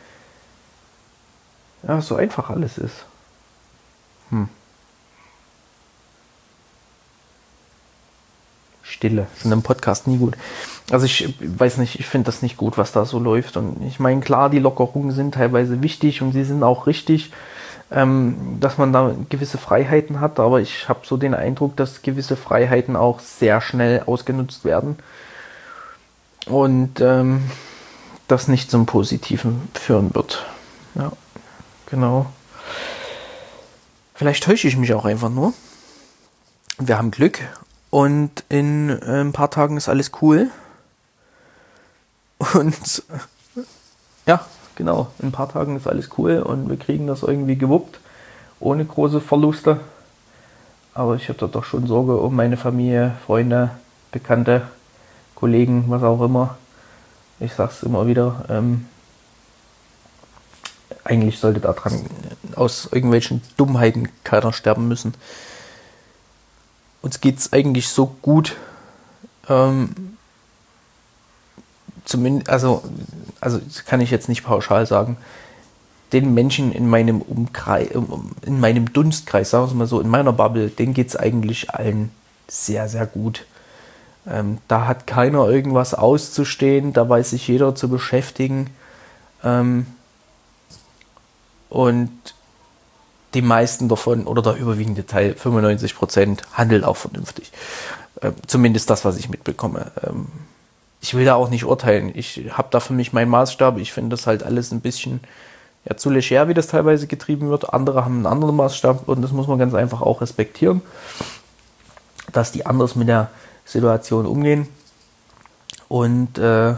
ja, so einfach alles ist. Hm. Stille. Ist in einem Podcast nie gut. Also ich weiß nicht, ich finde das nicht gut, was da so läuft. Und ich meine, klar, die Lockerungen sind teilweise wichtig und sie sind auch richtig, ähm, dass man da gewisse Freiheiten hat. Aber ich habe so den Eindruck, dass gewisse Freiheiten auch sehr schnell ausgenutzt werden. Und ähm, das nicht zum Positiven führen wird. Ja, genau. Vielleicht täusche ich mich auch einfach nur. Wir haben Glück. Und in äh, ein paar Tagen ist alles cool. Und ja, genau, in ein paar Tagen ist alles cool und wir kriegen das irgendwie gewuppt, ohne große Verluste. Aber ich habe da doch schon Sorge um meine Familie, Freunde, Bekannte, Kollegen, was auch immer. Ich sag's immer wieder, ähm, eigentlich sollte daran aus irgendwelchen Dummheiten keiner sterben müssen. Uns geht es eigentlich so gut, ähm, zumindest, also, also das kann ich jetzt nicht pauschal sagen, den Menschen in meinem Umkreis, in meinem Dunstkreis, sagen wir es mal so, in meiner Bubble, denen geht es eigentlich allen sehr, sehr gut. Ähm, da hat keiner irgendwas auszustehen, da weiß sich jeder zu beschäftigen. Ähm, und die meisten davon, oder der überwiegende Teil, fünfundneunzig Prozent, handelt auch vernünftig. Ähm, zumindest das, was ich mitbekomme. Ähm, ich will da auch nicht urteilen. Ich habe da für mich meinen Maßstab. Ich finde das halt alles ein bisschen ja, zu leger, wie das teilweise getrieben wird. Andere haben einen anderen Maßstab und das muss man ganz einfach auch respektieren, dass die anders mit der Situation umgehen. Und äh,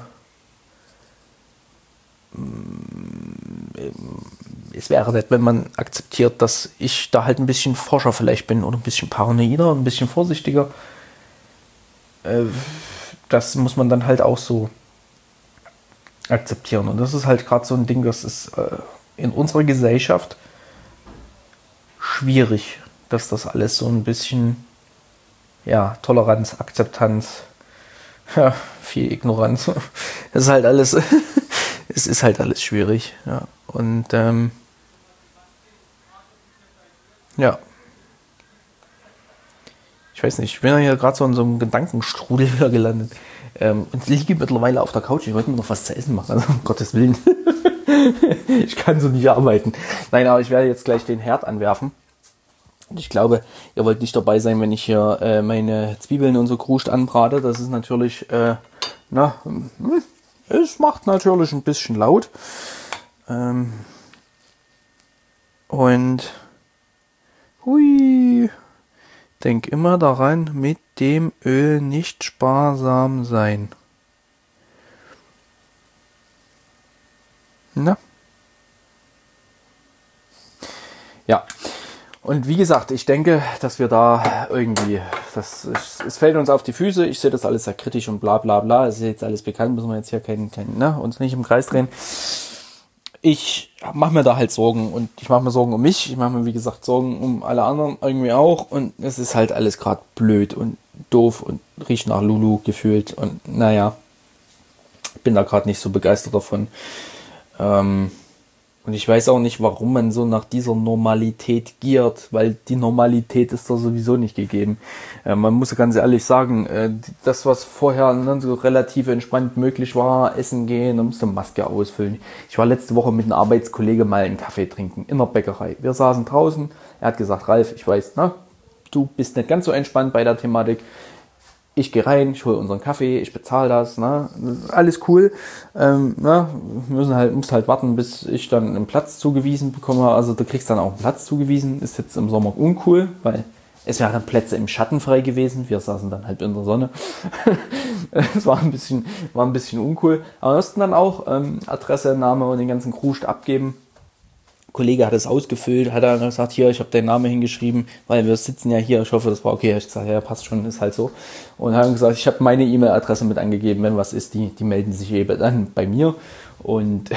es wäre nett, wenn man akzeptiert, dass ich da halt ein bisschen forscher vielleicht bin oder ein bisschen paranoider, ein bisschen vorsichtiger. Äh, das muss man dann halt auch so akzeptieren. Und das ist halt gerade so ein Ding, das ist äh, in unserer Gesellschaft schwierig, dass das alles so ein bisschen, ja, Toleranz, Akzeptanz, ja, viel Ignoranz. Es ist halt alles, es ist halt alles schwierig, ja. Und ähm, ja. Ich weiß nicht, ich bin ja hier gerade so in so einem Gedankenstrudel wieder gelandet. Ähm, und liege mittlerweile auf der Couch. Ich wollte mir noch was zu essen machen, also um Gottes Willen. Ich kann so nicht arbeiten. Nein, aber ich werde jetzt gleich den Herd anwerfen. Und ich glaube, ihr wollt nicht dabei sein, wenn ich hier äh, meine Zwiebeln und so kruscht anbrate. Das ist natürlich, äh, na, es macht natürlich ein bisschen laut. Ähm, und, hui, denk immer daran, mit dem Öl nicht sparsam sein. Na? Ja. Und wie gesagt, ich denke, dass wir da irgendwie, das, es fällt uns auf die Füße, ich sehe das alles sehr kritisch und bla bla bla, es ist jetzt alles bekannt, müssen wir jetzt hier kein, kein, ne, uns nicht im Kreis drehen. Ich mache mir da halt Sorgen und ich mache mir Sorgen um mich, ich mache mir wie gesagt Sorgen um alle anderen irgendwie auch und es ist halt alles gerade blöd und doof und riecht nach Lulu gefühlt und naja, bin da gerade nicht so begeistert davon. Ähm, Und ich weiß auch nicht, warum man so nach dieser Normalität giert, weil die Normalität ist da sowieso nicht gegeben. Äh, man muss ganz ehrlich sagen, äh, das, was vorher ne, so relativ entspannt möglich war, essen gehen, dann musste Maske ausfüllen. Ich war letzte Woche mit einem Arbeitskollege mal einen Kaffee trinken in der Bäckerei. Wir saßen draußen, er hat gesagt, Ralf, ich weiß, na, du bist nicht ganz so entspannt bei der Thematik. Ich gehe rein, ich hole unseren Kaffee, ich bezahle das, ne? Alles cool. Ähm, ne? Wir müssen halt, musst halt warten, bis ich dann einen Platz zugewiesen bekomme. Also du kriegst dann auch einen Platz zugewiesen. Ist jetzt im Sommer uncool, weil es wären Plätze im Schatten frei gewesen. Wir saßen dann halt in der Sonne. Es war ein bisschen, war ein bisschen uncool. Aber wir mussten dann auch ähm, Adresse, Name und den ganzen Kruscht abgeben. Kollege hat es ausgefüllt, hat dann gesagt, hier, ich habe deinen Namen hingeschrieben, weil wir sitzen ja hier, ich hoffe, das war okay. Ich sage, ja, passt schon, ist halt so. Und haben gesagt, ich habe meine E-Mail-Adresse mit angegeben, wenn was ist, die, die melden sich eben dann bei mir. Und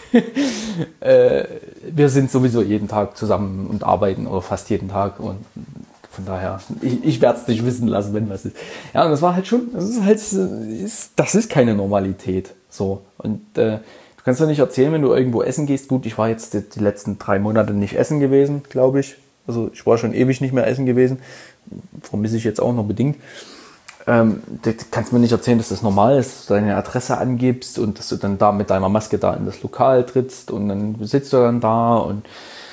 äh, wir sind sowieso jeden Tag zusammen und arbeiten oder fast jeden Tag und von daher, ich, ich werde es nicht wissen lassen, wenn was ist. Ja, und das war halt schon, das ist halt, ist, das ist keine Normalität. So. Und äh, du kannst ja nicht erzählen, wenn du irgendwo essen gehst. Gut, ich war jetzt die, die letzten drei Monate nicht essen gewesen, glaube ich. Also ich war schon ewig nicht mehr essen gewesen. Vermisse ich jetzt auch noch bedingt. Ähm, du kannst mir nicht erzählen, dass das normal ist, dass du deine Adresse angibst und dass du dann da mit deiner Maske da in das Lokal trittst und dann sitzt du dann da und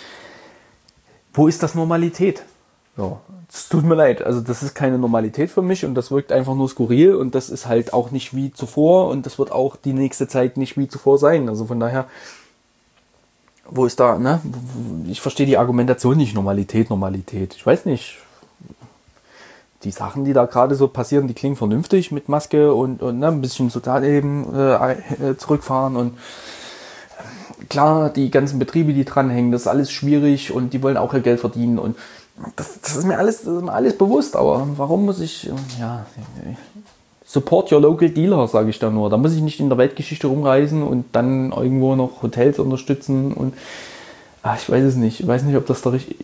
wo ist das Normalität? So, es tut mir leid, also das ist keine Normalität für mich und das wirkt einfach nur skurril und das ist halt auch nicht wie zuvor und das wird auch die nächste Zeit nicht wie zuvor sein. Also von daher, wo ist da, ne? Ich verstehe die Argumentation nicht, Normalität, Normalität. Ich weiß nicht, die Sachen, die da gerade so passieren, die klingen vernünftig mit Maske und, und ne, ein bisschen Sozialleben äh, zurückfahren und klar, die ganzen Betriebe, die dranhängen, das ist alles schwierig und die wollen auch ihr Geld verdienen und das, das ist mir alles, das ist mir alles bewusst, aber warum muss ich, ja, support your local dealer, sage ich da nur. Da muss ich nicht in der Weltgeschichte rumreisen und dann irgendwo noch Hotels unterstützen und ach, ich weiß es nicht. Ich weiß nicht, ob das der richtige...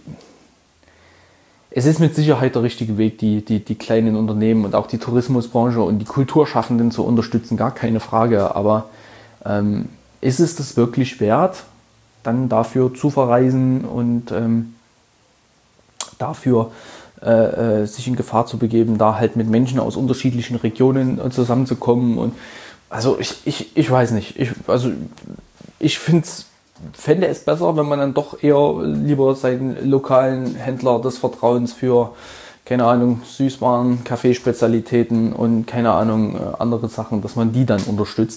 Es ist mit Sicherheit der richtige Weg, die, die, die kleinen Unternehmen und auch die Tourismusbranche und die Kulturschaffenden zu unterstützen, gar keine Frage. Aber ähm, ist es das wirklich wert, dann dafür zu verreisen und ähm, dafür äh, äh, sich in Gefahr zu begeben, da halt mit Menschen aus unterschiedlichen Regionen zusammenzukommen? Und also ich, ich, ich weiß nicht. Ich, also ich finde es fände es besser, wenn man dann doch eher lieber seinen lokalen Händler des Vertrauens für, keine Ahnung, Süßwaren, Kaffeespezialitäten und keine Ahnung, andere Sachen, dass man die dann unterstützt.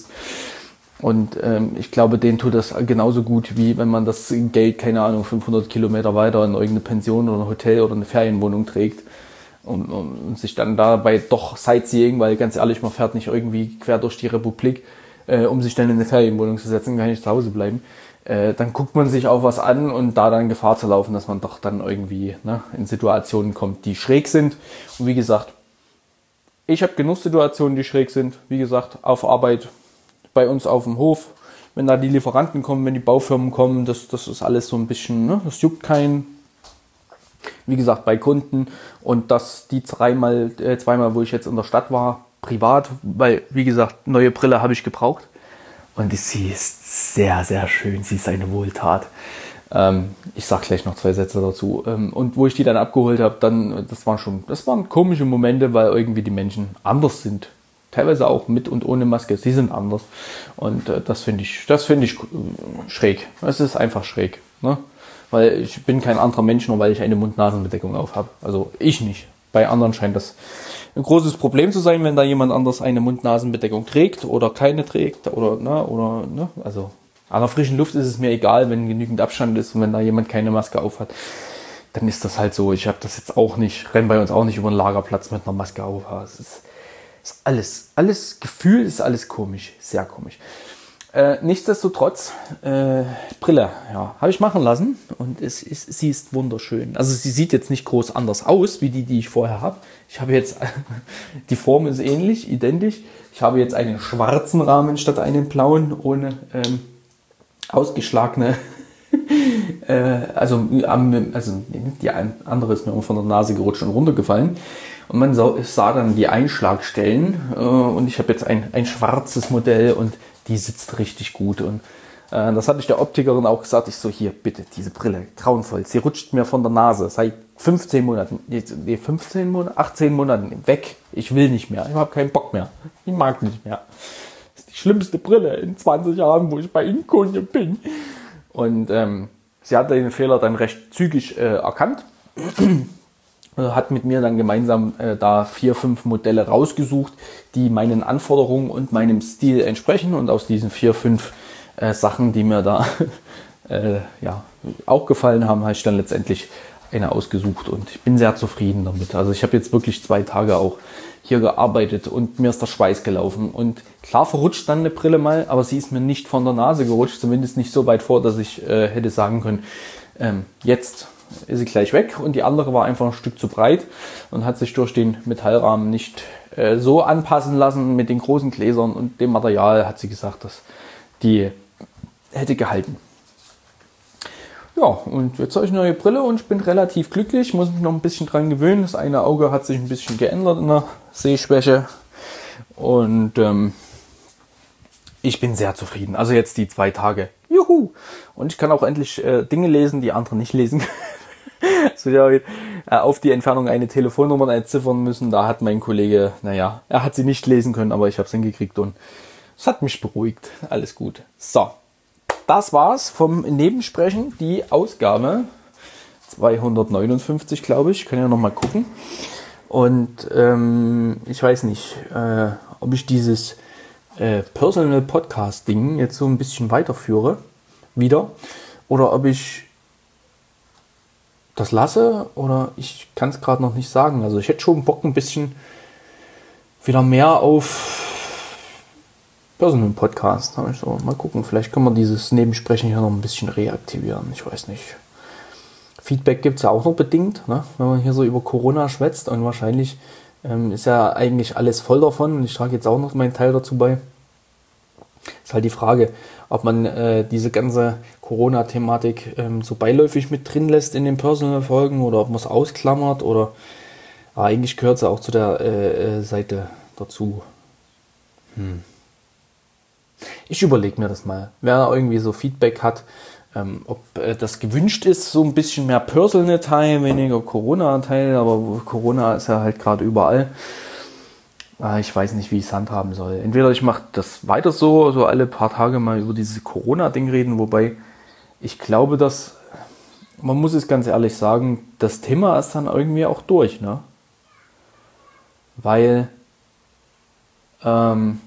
Und ähm, ich glaube, denen tut das genauso gut, wie wenn man das Geld, keine Ahnung, fünfhundert Kilometer weiter in irgendeine Pension oder ein Hotel oder eine Ferienwohnung trägt und, und, und sich dann dabei doch Sightseeing, weil ganz ehrlich, man fährt nicht irgendwie quer durch die Republik, äh, um sich dann in eine Ferienwohnung zu setzen, kann nicht zu Hause bleiben. Dann guckt man sich auch was an und da dann Gefahr zu laufen, dass man doch dann irgendwie ne, in Situationen kommt, die schräg sind. Und wie gesagt, ich habe genug Situationen, die schräg sind. Wie gesagt, auf Arbeit, bei uns auf dem Hof, wenn da die Lieferanten kommen, wenn die Baufirmen kommen, das, das ist alles so ein bisschen, ne, das juckt keinen. Wie gesagt, bei Kunden und das die dreimal, äh, zweimal, wo ich jetzt in der Stadt war, privat, weil, wie gesagt, neue Brille habe ich gebraucht. Und sie ist sehr, sehr schön. Sie ist eine Wohltat. Ähm, ich sage gleich noch zwei Sätze dazu. Ähm, und wo ich die dann abgeholt habe, dann, das waren schon, das waren komische Momente, weil irgendwie die Menschen anders sind. Teilweise auch mit und ohne Maske. Sie sind anders. Und äh, das finde ich, das finde ich äh, schräg. Es ist einfach schräg. Ne? Weil ich bin kein anderer Mensch, nur weil ich eine Mund-Nasen-Bedeckung auf habe. Also ich nicht. Bei anderen scheint das ein großes Problem zu sein, wenn da jemand anders eine Mund-Nasen-Bedeckung trägt oder keine trägt oder ne, oder ne, also an der frischen Luft ist es mir egal, wenn genügend Abstand ist und wenn da jemand keine Maske auf hat, dann ist das halt so. Ich habe das jetzt auch nicht, renne bei uns auch nicht über einen Lagerplatz mit einer Maske auf. Es ist, ist alles, alles Gefühl ist alles komisch, sehr komisch. Äh, nichtsdestotrotz, äh, Brille, ja, habe ich machen lassen und es ist, sie ist wunderschön. Also sie sieht jetzt nicht groß anders aus, wie die, die ich vorher habe. Ich habe jetzt, die Form ist ähnlich, identisch. Ich habe jetzt einen schwarzen Rahmen statt einen blauen, ohne ähm, ausgeschlagene, äh, also, also die andere ist mir von der Nase gerutscht und runtergefallen. Und man sah, sah dann die Einschlagstellen äh, und ich habe jetzt ein, ein schwarzes Modell und die sitzt richtig gut. Und äh, das hatte ich der Optikerin auch gesagt. Ich so, hier, bitte, diese Brille, grauenvoll. Sie rutscht mir von der Nase seit fünfzehn Monaten, nee, fünfzehn Monaten, achtzehn Monaten weg. Ich will nicht mehr. Ich habe keinen Bock mehr. Ich mag nicht mehr. Das ist die schlimmste Brille in zwanzig Jahren, wo ich bei Ihnen Kunde bin. Und ähm, sie hat den Fehler dann recht zügig äh, erkannt. Hat mit mir dann gemeinsam äh, da vier, fünf Modelle rausgesucht, die meinen Anforderungen und meinem Stil entsprechen. Und aus diesen vier, fünf äh, Sachen, die mir da äh, ja, auch gefallen haben, habe ich dann letztendlich eine ausgesucht. Und ich bin sehr zufrieden damit. Also ich habe jetzt wirklich zwei Tage auch hier gearbeitet und mir ist der Schweiß gelaufen. Und klar verrutscht dann eine Brille mal, aber sie ist mir nicht von der Nase gerutscht. Zumindest nicht so weit vor, dass ich äh, hätte sagen können, ähm, jetzt ist sie gleich weg, und die andere war einfach ein Stück zu breit und hat sich durch den Metallrahmen nicht äh, so anpassen lassen mit den großen Gläsern und dem Material, hat sie gesagt, dass die hätte gehalten. Ja, und jetzt habe ich eine neue Brille und ich bin relativ glücklich, muss mich noch ein bisschen dran gewöhnen. Das eine Auge hat sich ein bisschen geändert in der Sehschwäche und ähm, ich bin sehr zufrieden. Also jetzt die zwei Tage. Juhu! Und ich kann auch endlich äh, Dinge lesen, die andere nicht lesen können. Also ich habe äh, auf die Entfernung eine Telefonnummer entziffern müssen. Da hat mein Kollege, naja, er hat sie nicht lesen können, aber ich habe es hingekriegt und es hat mich beruhigt. Alles gut. So, das war's vom Nebensprechen. Die Ausgabe zweihundertneunundfünfzig, glaube ich. Ich kann ja nochmal gucken. Und ähm, ich weiß nicht, äh, ob ich dieses äh, Personal Podcast Ding jetzt so ein bisschen weiterführe wieder oder ob ich das lasse, oder ich kann es gerade noch nicht sagen. Also ich hätte schon Bock, ein bisschen wieder mehr auf Personal Podcast. So, mal gucken, vielleicht können wir dieses Nebensprechen hier noch ein bisschen reaktivieren. Ich weiß nicht. Feedback gibt es ja auch noch bedingt, ne? Wenn man hier so über Corona schwätzt, und wahrscheinlich äh, Ähm, ist ja eigentlich alles voll davon und ich trage jetzt auch noch meinen Teil dazu bei. Ist halt die Frage, ob man äh, diese ganze Corona-Thematik ähm, so beiläufig mit drin lässt in den Personal-Folgen oder ob man es ausklammert oder aber eigentlich gehört es auch zu der äh, Seite dazu. Hm. Ich überlege mir das mal. Wer irgendwie so Feedback hat, ähm, ob äh, das gewünscht ist, so ein bisschen mehr Personal-Teil, weniger Corona-Teil, aber Corona ist ja halt gerade überall. Äh, ich weiß nicht, wie ich es handhaben soll. Entweder ich mache das weiter so, so alle paar Tage mal über dieses Corona-Ding reden, wobei ich glaube, dass, man muss es ganz ehrlich sagen, das Thema ist dann irgendwie auch durch, ne? Weil, ähm,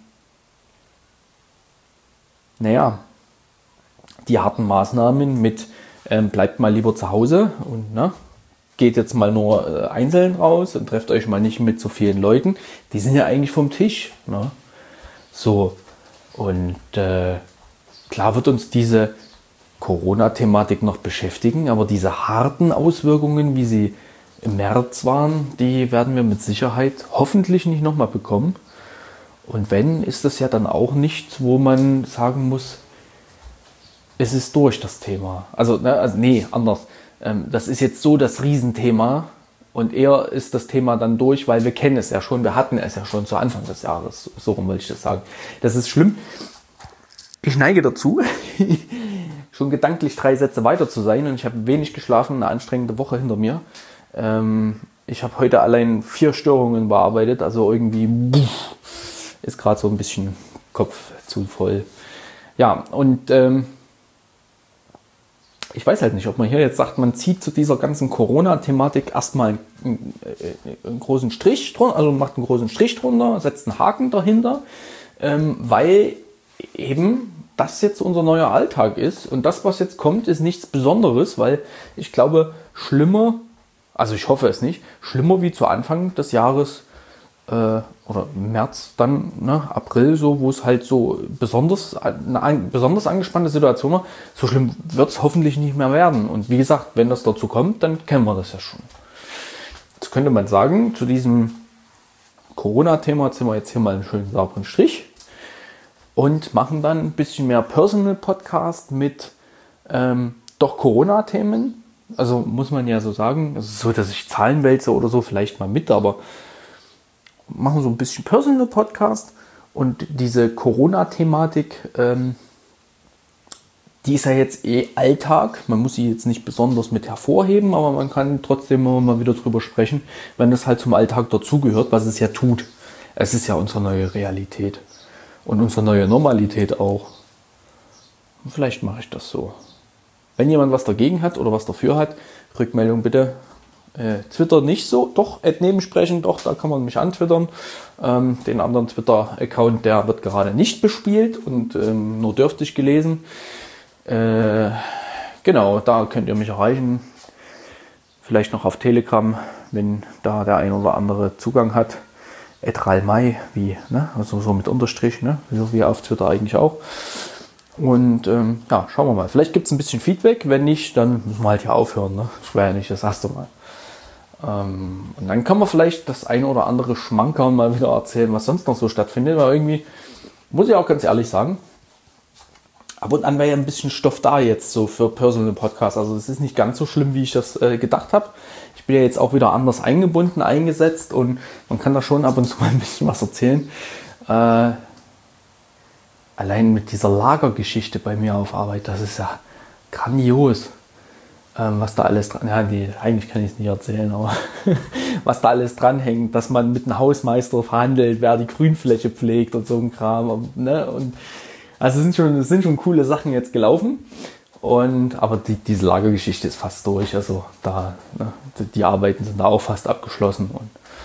naja, die harten Maßnahmen mit ähm, bleibt mal lieber zu Hause und ne, geht jetzt mal nur äh, einzeln raus und trefft euch mal nicht mit so vielen Leuten, die sind ja eigentlich vom Tisch. Ne? So, und äh, klar wird uns diese Corona-Thematik noch beschäftigen, aber diese harten Auswirkungen, wie sie im März waren, die werden wir mit Sicherheit hoffentlich nicht nochmal bekommen. Und wenn, ist das ja dann auch nichts, wo man sagen muss, es ist durch das Thema. Also, ne, also nee, anders. Ähm, das ist jetzt so das Riesenthema und eher ist das Thema dann durch, weil wir kennen es ja schon, wir hatten es ja schon zu Anfang des Jahres. So rum wollte ich das sagen. Das ist schlimm. Ich neige dazu, schon gedanklich drei Sätze weiter zu sein und ich habe wenig geschlafen, eine anstrengende Woche hinter mir. Ähm, ich habe heute allein vier Störungen bearbeitet, also irgendwie buff, ist gerade so ein bisschen Kopf zu voll. Ja, und ähm, ich weiß halt nicht, ob man hier jetzt sagt, man zieht zu dieser ganzen Corona-Thematik erstmal einen, einen großen Strich drunter, also macht einen großen Strich drunter, setzt einen Haken dahinter, ähm, weil eben das jetzt unser neuer Alltag ist und das, was jetzt kommt, ist nichts Besonderes, weil ich glaube, schlimmer, also ich hoffe es nicht, schlimmer wie zu Anfang des Jahres äh, oder März, dann ne, April, so, wo es halt so besonders eine ein, besonders angespannte Situation war, so schlimm wird es hoffentlich nicht mehr werden. Und wie gesagt, wenn das dazu kommt, dann kennen wir das ja schon. Jetzt könnte man sagen, zu diesem Corona-Thema ziehen wir jetzt hier mal einen schönen sauberen Strich und machen dann ein bisschen mehr Personal-Podcast mit ähm, doch Corona-Themen. Also muss man ja so sagen, also so, dass ich Zahlen wälze oder so, vielleicht mal mit, aber machen so ein bisschen Personal-Podcast und diese Corona-Thematik, ähm, die ist ja jetzt eh Alltag. Man muss sie jetzt nicht besonders mit hervorheben, aber man kann trotzdem immer mal wieder drüber sprechen, wenn das halt zum Alltag dazugehört, was es ja tut. Es ist ja unsere neue Realität und unsere neue Normalität auch. Und vielleicht mache ich das so. Wenn jemand was dagegen hat oder was dafür hat, Rückmeldung bitte. Äh, Twitter nicht so, doch, nebensprechen, doch, da kann man mich antwittern. Ähm, den anderen Twitter-Account, der wird gerade nicht bespielt und ähm, nur dürftig gelesen. Äh, genau, da könnt ihr mich erreichen. Vielleicht noch auf Telegram, wenn da der ein oder andere Zugang hat. etralmai, wie, ne? Also so mit Unterstrich, ne? Wie auf Twitter eigentlich auch. Und ähm, ja, schauen wir mal. Vielleicht gibt es ein bisschen Feedback. Wenn nicht, dann müssen wir halt hier aufhören. Ne? Das wäre ja nicht das erste Mal. Ähm, und dann kann man vielleicht das eine oder andere Schmankerl mal wieder erzählen, was sonst noch so stattfindet. Weil irgendwie, muss ich auch ganz ehrlich sagen, ab und an wäre ja ein bisschen Stoff da jetzt so für Personal Podcast. Also es ist nicht ganz so schlimm, wie ich das äh, gedacht habe. Ich bin ja jetzt auch wieder anders eingebunden, eingesetzt und man kann da schon ab und zu mal ein bisschen was erzählen. Äh, Allein mit dieser Lagergeschichte bei mir auf Arbeit, das ist ja grandios, ähm, was da alles dran, ja, nee, eigentlich kann ich es nicht erzählen, aber was da alles dranhängt, dass man mit einem Hausmeister verhandelt, wer die Grünfläche pflegt und so ein Kram, ne, und also es sind schon, es sind schon coole Sachen jetzt gelaufen, und, aber die, diese Lagergeschichte ist fast durch, also da, ne, die Arbeiten sind da auch fast abgeschlossen und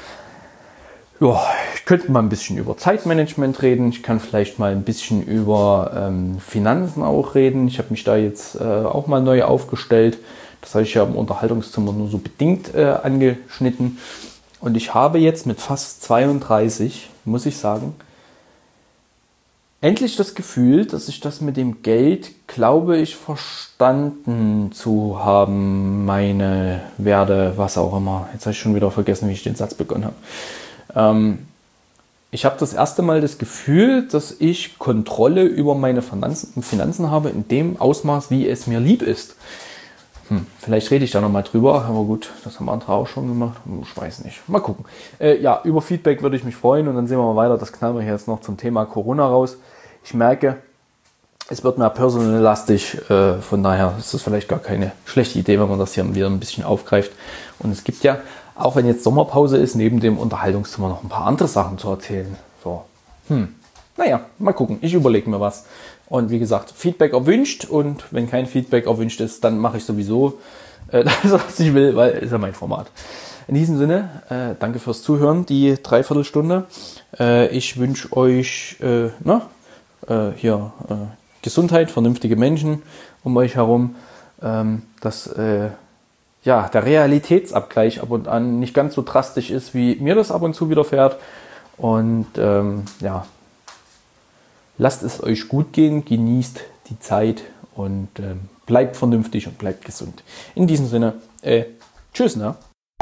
ja, ich könnte mal ein bisschen über Zeitmanagement reden. Ich kann vielleicht mal ein bisschen über ähm, Finanzen auch reden. Ich habe mich da jetzt äh, auch mal neu aufgestellt. Das habe ich ja im Unterhaltungszimmer nur so bedingt äh, angeschnitten. Und ich habe jetzt mit fast zweiunddreißig, muss ich sagen, endlich das Gefühl, dass ich das mit dem Geld, glaube ich, verstanden zu haben. Meine Werte, was auch immer. Jetzt habe ich schon wieder vergessen, wie ich den Satz begonnen habe. Ähm, ich habe das erste Mal das Gefühl, dass ich Kontrolle über meine Finanzen, Finanzen habe in dem Ausmaß, wie es mir lieb ist. Hm, vielleicht rede ich da nochmal drüber, aber gut, das haben andere auch schon gemacht. Ich weiß nicht. Mal gucken. Äh, ja, über Feedback würde ich mich freuen und dann sehen wir mal weiter. Das knallen wir hier jetzt noch zum Thema Corona raus. Ich merke, es wird mehr personallastig, äh, von daher ist das vielleicht gar keine schlechte Idee, wenn man das hier wieder ein bisschen aufgreift. Und es gibt ja, auch wenn jetzt Sommerpause ist, neben dem Unterhaltungszimmer noch ein paar andere Sachen zu erzählen. So, hm, naja, mal gucken. Ich überlege mir was. Und wie gesagt, Feedback erwünscht und wenn kein Feedback erwünscht ist, dann mache ich sowieso äh, das, was ich will, weil ist ja mein Format. In diesem Sinne, äh, danke fürs Zuhören, die Dreiviertelstunde. Äh, ich wünsche euch äh, na, äh, hier äh, Gesundheit, vernünftige Menschen um euch herum, ähm, dass äh, ja, der Realitätsabgleich ab und an nicht ganz so drastisch ist, wie mir das ab und zu widerfährt. Und ähm, ja, lasst es euch gut gehen, genießt die Zeit und ähm, bleibt vernünftig und bleibt gesund. In diesem Sinne, äh, tschüss, ne?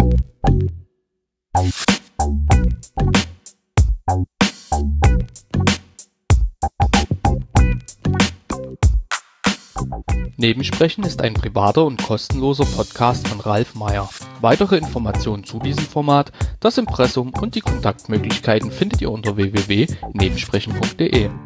Nebensprechen ist ein privater und kostenloser Podcast von Ralf Meyer. Weitere Informationen zu diesem Format, das Impressum und die Kontaktmöglichkeiten findet ihr unter w w w punkt nebensprechen punkt de.